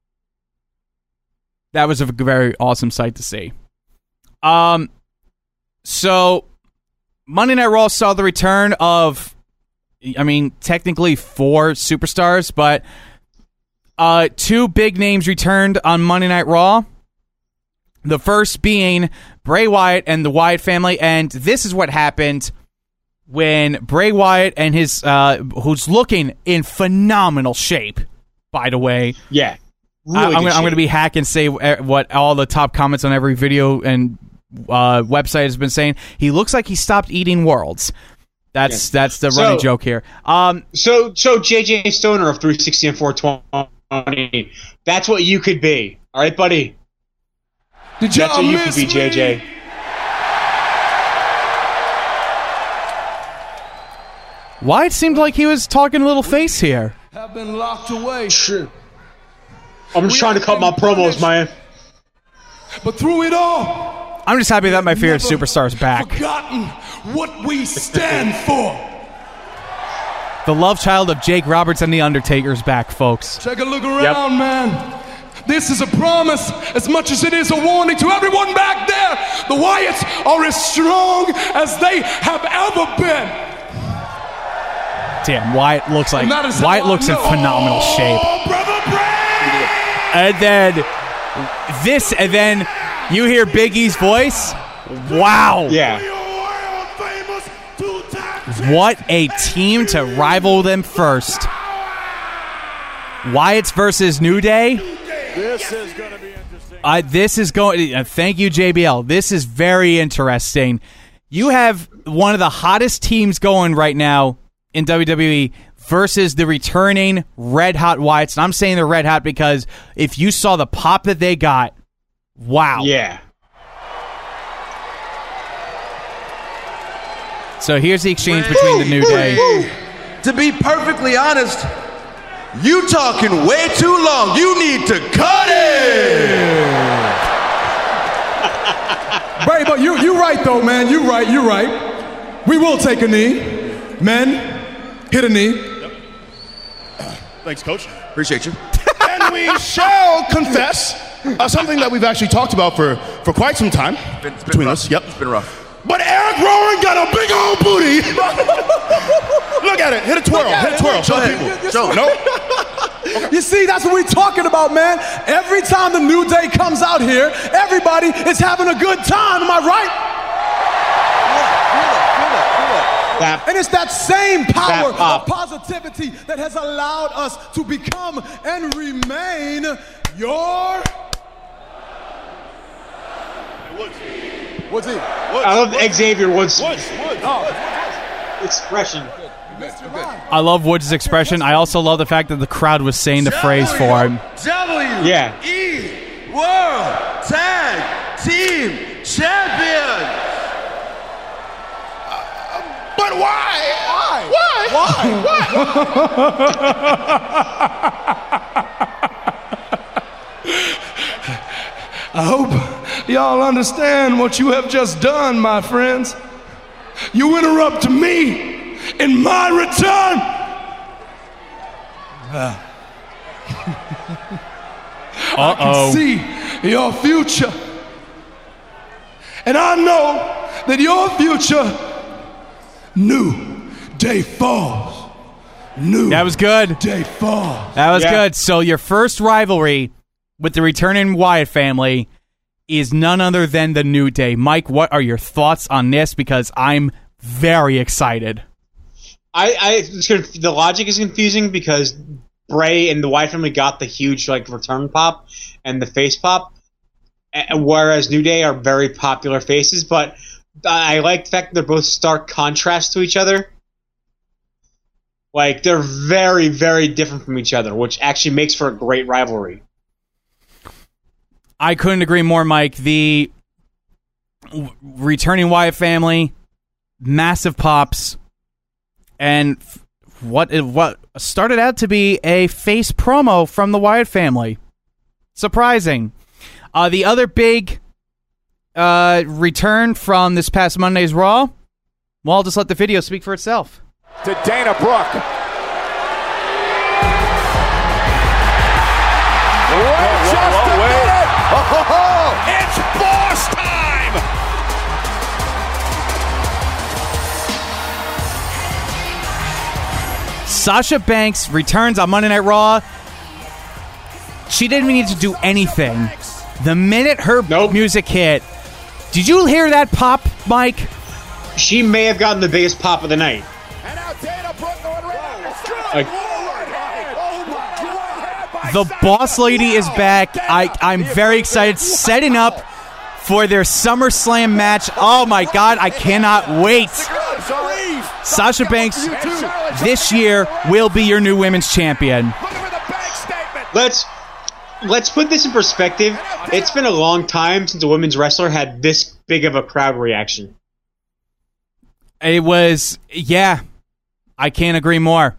That was a very awesome sight to see. Um, so Monday Night Raw saw the return of, I mean, technically four superstars, but uh, two big names returned on Monday Night Raw. The first being Bray Wyatt and the Wyatt family, and this is what happened when Bray Wyatt and his, uh, who's looking in phenomenal shape, by the way. Yeah. Really I, I'm gonna, I'm gonna be hack and say what all the top comments on every video and uh, website has been saying. He looks like he stopped eating worlds. That's yeah. that's the so, running joke here. Um, so so J J Stoner of three sixty and four twenty. That's what you could be. All right, buddy. Did that's what you miss could be, me? J J. Wyatt seemed like he was talking a little face here. Have been locked away. Sure. I'm just we trying to cut my promos, man. But through it all, I'm just happy that my favorite superstar's back. Forgotten what we stand for. The love child of Jake Roberts and The Undertaker's back, folks. Take a look around, yep. man. This is a promise as much as it is a warning to everyone back there. The Wyatts are as strong as they have ever been. Damn, Wyatt looks like Wyatt looks in phenomenal shape. Oh, brother Bray! And then this, and then you hear Big E's voice. Wow. Yeah. What a team to rival them first. Wyatt's versus New Day. This is going to be interesting. Uh, this is going. Uh, thank you, J B L. This is very interesting. You have one of the hottest teams going right now in W W E versus the returning Red Hot Wyatts. And I'm saying they're Red Hot because if you saw the pop that they got, wow. Yeah. So here's the exchange between the New Day. To be perfectly honest, you talking way too long. You need to cut it. Right, but you you right though, man. You right. You right. We will take a knee, men. Hit a knee. Yep. Thanks, Coach. Appreciate you. And we shall confess uh, something that we've actually talked about for, for quite some time it's been, it's been between rough. us. Yep, it's been rough. But Eric Rowan got a big old booty. Look at it. Hit a twirl. Hit a twirl. Show people. Show. No. Okay. You see, that's what we're talking about, man. Every time the New Day comes out here, everybody is having a good time. Am I right? That, and it's that same power that of positivity that has allowed us to become and remain your... Woods. What's he? Woods. I love Woods. Xavier Woods. Woods. Woods. Oh. Expression. I love Woods' expression. I also love the fact that the crowd was saying the phrase for him. W yeah. E World Tag Team Champion. But why? Why? Why? Why? I hope y'all understand what you have just done, my friends. You interrupt me in my return. Uh. I can see your future. And I know that your future, New Day falls. New That was good. Day falls. That was yeah. good. So your first rivalry with the returning Wyatt family is none other than the New Day. Mike, what are your thoughts on this? Because I'm very excited. I, I it's gonna, the logic is confusing because Bray and the Wyatt family got the huge like return pop and the face pop, whereas New Day are very popular faces. But I like the fact that they're both stark contrast to each other. Like they're very, very different from each other, which actually makes for a great rivalry. I couldn't agree more, Mike. The returning Wyatt family, massive pops, and what what started out to be a face promo from the Wyatt family. Surprising. Uh, the other big uh, return from this past Monday's Raw, well, I'll just let the video speak for itself. to Dana Brooke. Wait just a minute. It's boss time. Sasha Banks returns on Monday Night Raw. She didn't even need to do anything. The minute her Nope. music hit, did you hear that pop, Mike? She may have gotten the biggest pop of the night. And now Dana Brooke going right Like, The boss lady is back. I, I'm very excited. Setting up for their SummerSlam match. Oh my God, I cannot wait. Sasha Banks this year will be your new women's champion. let's let's put this in perspective. It's been a long time since a women's wrestler had this big of a crowd reaction. It was, yeah, I can't agree more.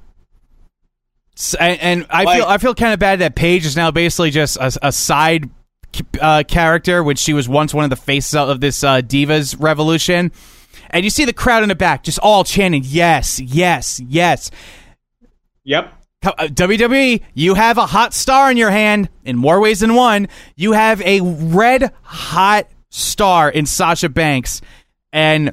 S- And, and I Like- feel I feel kind of bad that Paige is now basically just a, a side uh, character, which she was once one of the faces of this uh, Divas Revolution. And you see the crowd in the back just all chanting, yes, yes, yes. Yep. Uh, W W E, you have a hot star in your hand in more ways than one. You have a red hot star in Sasha Banks, and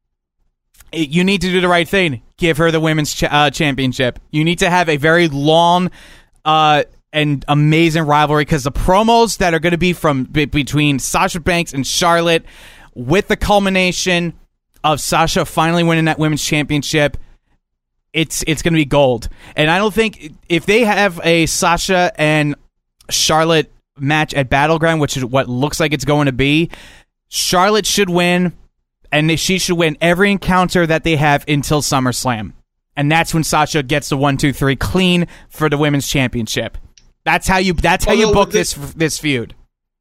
it, you need to do the right thing. Give her the women's ch- uh, championship. You need to have a very long uh, and amazing rivalry, because the promos that are going to be from be- between Sasha Banks and Charlotte, with the culmination of Sasha finally winning that women's championship, it's it's going to be gold. And I don't think if they have a Sasha and Charlotte match at Battleground, which is what looks like it's going to be, Charlotte should win, and she should win every encounter that they have until SummerSlam. And that's when Sasha gets the one, two, three clean for the women's championship. That's how you that's how you Although book the- this this feud.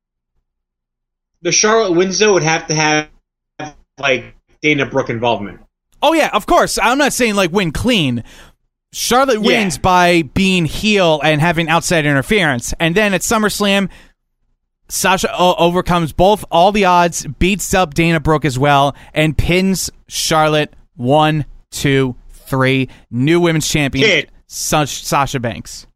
The Charlotte wins, though, would have to have, like, Dana Brooke involvement. Oh, yeah, of course. I'm not saying, like, win clean. Charlotte Yeah. wins by being heel and having outside interference. And then at SummerSlam, Sasha o- overcomes both all the odds, beats up Dana Brooke as well, and pins Charlotte one, two, three. New women's champion, Kid. Sa- Sasha Banks.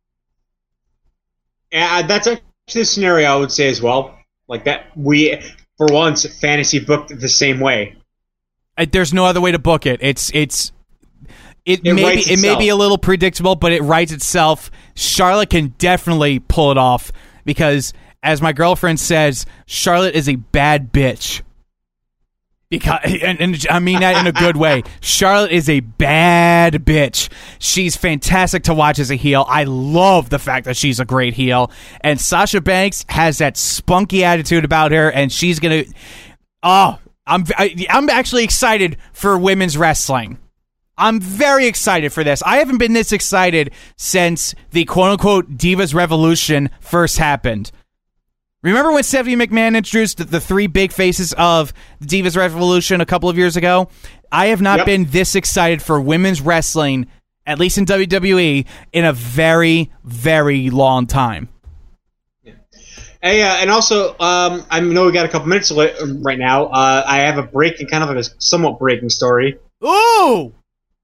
And that's actually the scenario I would say as well. Like that, we, for once, fantasy booked the same way. Uh, There's no other way to book it. It's it's it, It may be, writes it may be itself. a little predictable, but it writes itself. Charlotte can definitely pull it off because, as my girlfriend says, Charlotte is a bad bitch. Because and, and I mean that in a good way. Charlotte is a bad bitch. She's fantastic to watch as a heel. I love the fact that she's a great heel. And Sasha Banks has that spunky attitude about her, and she's gonna. Oh, I'm I, I'm actually excited for women's wrestling. I'm very excited for this. I haven't been this excited since the quote-unquote Divas Revolution first happened. Remember when Stephanie McMahon introduced the, the three big faces of the Divas Revolution a couple of years ago? I have not Yep. been this excited for women's wrestling, at least in W W E, in a very, very long time. Hey, uh, and also, um, I know we got a couple minutes li- right now. Uh, I have a breaking, kind of like a somewhat breaking story. Ooh!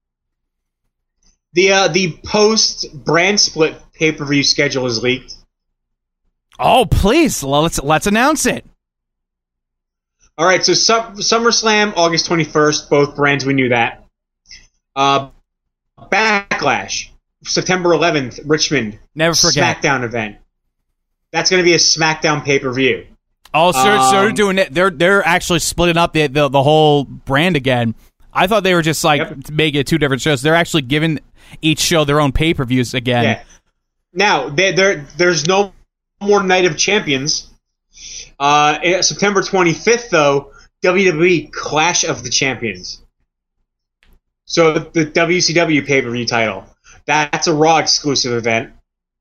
The uh, the post brand split pay per view schedule is leaked. Oh, please, let's let's announce it. All right, so Sum- SummerSlam, August twenty-first, both brands, we knew that. Uh, Backlash, September eleventh, Richmond. Never forget. SmackDown event. That's going to be a SmackDown pay-per-view. Oh, so, so they're Um, doing it. They're they're actually splitting up the, the the whole brand again. I thought they were just like Yep. making it two different shows. They're actually giving each show their own pay per views again. Yeah. Now, there, there, there's no more Night of Champions. Uh, eh, September twenty-fifth, though, W W E Clash of the Champions. So the W C W pay-per-view title. That's a Raw exclusive event.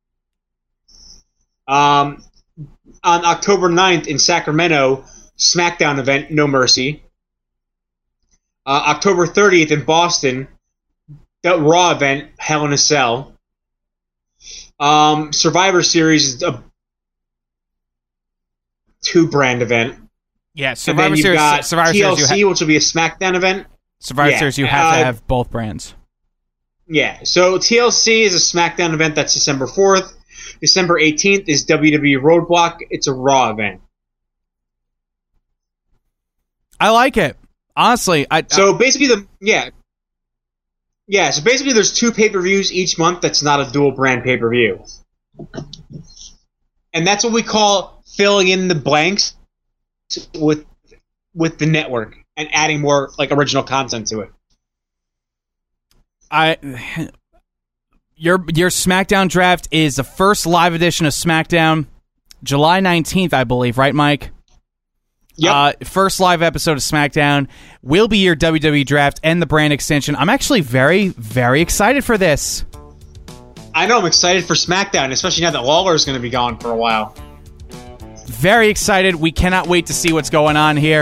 Um, on October ninth in Sacramento, SmackDown event, No Mercy. Uh, October thirtieth in Boston, the Raw event, Hell in a Cell. Um, Survivor Series is a two-brand event. Yeah, And then Survivor you've Series. got Survivor T L Series. C, You ha- which will be a SmackDown event. Survivor yeah, Series. You have to uh, have both brands. Yeah, so T L C is a SmackDown event. That's December fourth. December eighteenth is W W E Roadblock. It's a Raw event. I like it. Honestly, I... So I, basically, the... Yeah. Yeah, so basically there's two pay-per-views each month that's not a dual-brand pay-per-view. And that's what we call filling in the blanks with with the network and adding more like original content to it. I your your SmackDown draft is the first live edition of SmackDown, July nineteenth, I believe, right, Mike? Yep. Uh, first live episode of SmackDown will be your W W E draft and the brand extension. I'm actually very, very excited for this. I know, I'm excited for SmackDown, especially now that Lawler is going to be gone for a while. Very excited. We cannot wait to see what's going on here.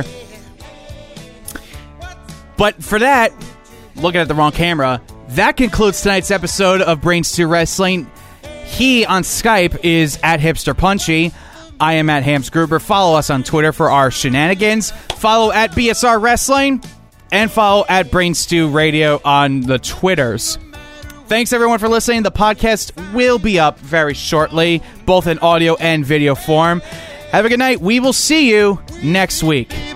But for that, looking at the wrong camera, that concludes tonight's episode of Brains two Wrestling. He, on Skype, is at Hipster Punchy. I am at Hams Gruber. Follow us on Twitter for our shenanigans. Follow at B S R Wrestling. And follow at Brainstew Radio on the Twitters. Thanks, everyone, for listening. The podcast will be up very shortly, both in audio and video form. Have a good night. We will see you next week.